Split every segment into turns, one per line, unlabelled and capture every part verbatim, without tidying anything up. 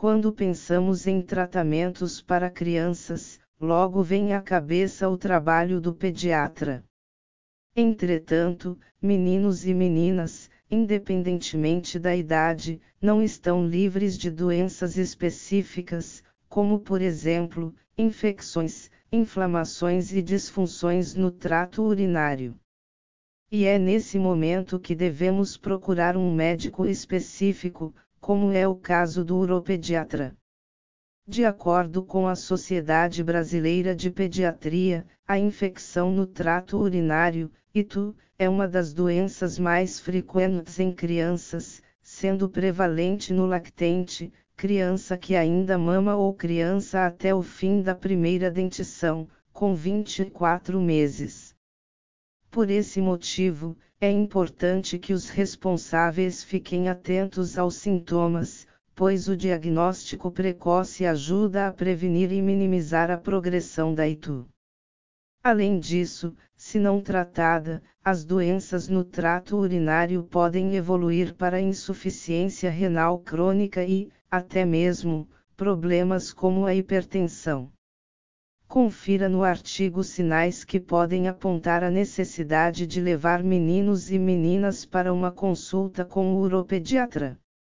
Quando pensamos em tratamentos para crianças, logo vem à cabeça o trabalho do pediatra. Entretanto, meninos e meninas, independentemente da idade, não estão livres de doenças específicas, como por exemplo, infecções, inflamações e disfunções no trato urinário. E é nesse momento que devemos procurar um médico específico, como é o caso do uropediatra. De acordo com a Sociedade Brasileira de Pediatria, a infecção no trato urinário, I T U, é uma das doenças mais frequentes em crianças, sendo prevalente no lactente, criança que ainda mama ou criança até o fim da primeira dentição, com vinte e quatro meses. Por esse motivo, é importante que os responsáveis fiquem atentos aos sintomas, pois o diagnóstico precoce ajuda a prevenir e minimizar a progressão da I T U. Além disso, se não tratada, as doenças no trato urinário podem evoluir para insuficiência renal crônica e, até mesmo, problemas como a hipertensão. Confira no artigo sinais que podem apontar a necessidade de levar meninos e meninas para uma consulta com o uropediatra.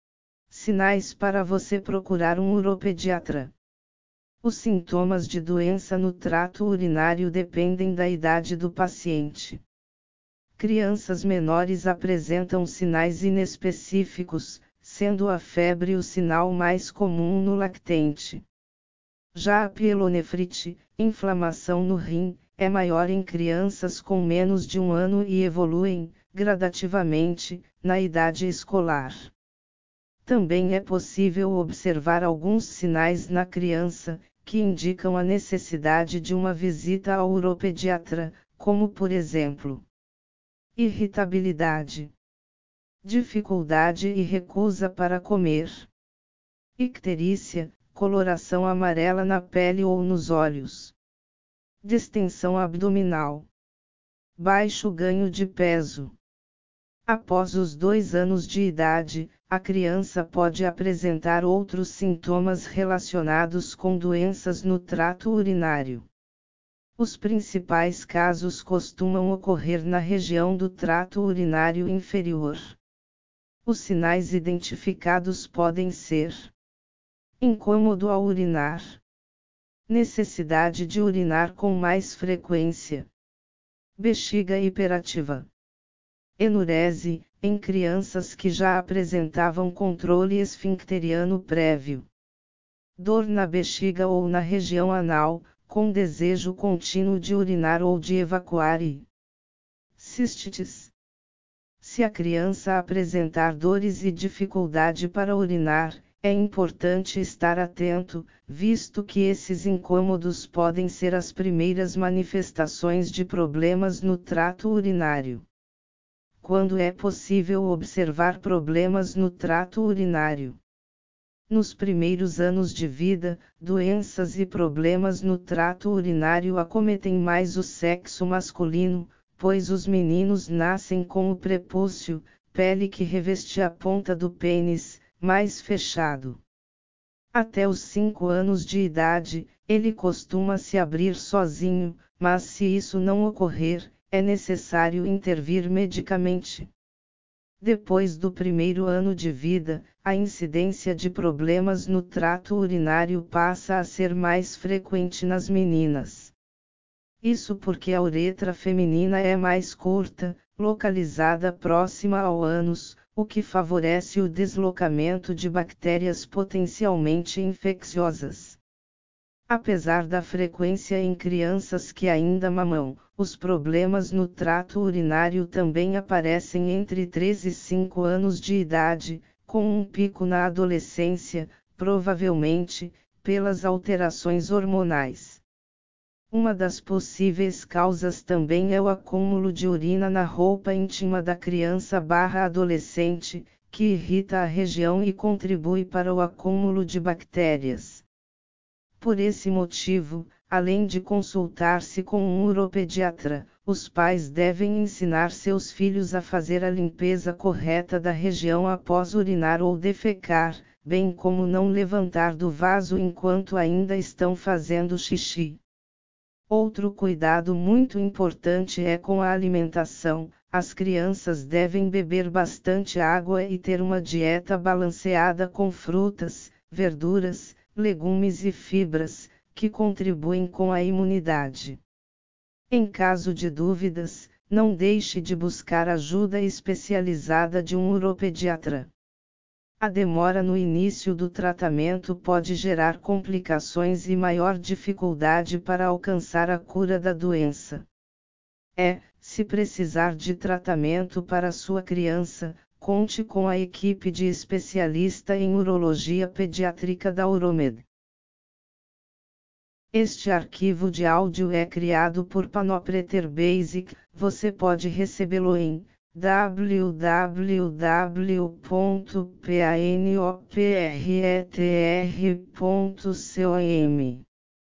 Sinais para você procurar um uropediatra. Os sintomas de doença no trato urinário dependem da idade do paciente. Crianças menores apresentam sinais inespecíficos, sendo a febre o sinal mais comum no lactente. Já a pielonefrite, inflamação no rim, é maior em crianças com menos de um ano e evoluem, gradativamente, na idade escolar. Também é possível observar alguns sinais na criança, que indicam a necessidade de uma visita ao uropediatra, como por exemplo, irritabilidade, dificuldade e recusa para comer, icterícia, coloração amarela na pele ou nos olhos, distensão abdominal, baixo ganho de peso. Após os dois anos de idade, a criança pode apresentar outros sintomas relacionados com doenças no trato urinário. Os principais casos costumam ocorrer na região do trato urinário inferior. Os sinais identificados podem ser: incômodo ao urinar, necessidade de urinar com mais frequência, bexiga hiperativa, enurese, em crianças que já apresentavam controle esfincteriano prévio, dor na bexiga ou na região anal, com desejo contínuo de urinar ou de evacuar e cistites. Se a criança apresentar dores e dificuldade para urinar, é importante estar atento, visto que esses incômodos podem ser as primeiras manifestações de problemas no trato urinário. Quando é possível observar problemas no trato urinário? Nos primeiros anos de vida, doenças e problemas no trato urinário acometem mais o sexo masculino, pois os meninos nascem com o prepúcio, pele que reveste a ponta do pênis, mais fechado. Até os cinco anos de idade, ele costuma se abrir sozinho, mas se isso não ocorrer, é necessário intervir medicamente. Depois do primeiro ano de vida, a incidência de problemas no trato urinário passa a ser mais frequente nas meninas. Isso porque a uretra feminina é mais curta, localizada próxima ao ânus, o que favorece o deslocamento de bactérias potencialmente infecciosas. Apesar da frequência em crianças que ainda mamam, os problemas no trato urinário também aparecem entre três e cinco anos de idade, com um pico na adolescência, provavelmente, pelas alterações hormonais. Uma das possíveis causas também é o acúmulo de urina na roupa íntima da criança barra adolescente, que irrita a região e contribui para o acúmulo de bactérias. Por esse motivo, além de consultar-se com um uropediatra, os pais devem ensinar seus filhos a fazer a limpeza correta da região após urinar ou defecar, bem como não levantar do vaso enquanto ainda estão fazendo xixi. Outro cuidado muito importante é com a alimentação. As crianças devem beber bastante água e ter uma dieta balanceada com frutas, verduras, legumes e fibras, que contribuem com a imunidade. Em caso de dúvidas, não deixe de buscar ajuda especializada de um uropediatra. A demora no início do tratamento pode gerar complicações e maior dificuldade para alcançar a cura da doença. É, se precisar de tratamento para sua criança, conte com a equipe de especialista em urologia pediátrica da Uromed. Este arquivo de áudio é criado por Panopreter Basic. Você pode recebê-lo em w w w ponto panopreter ponto com.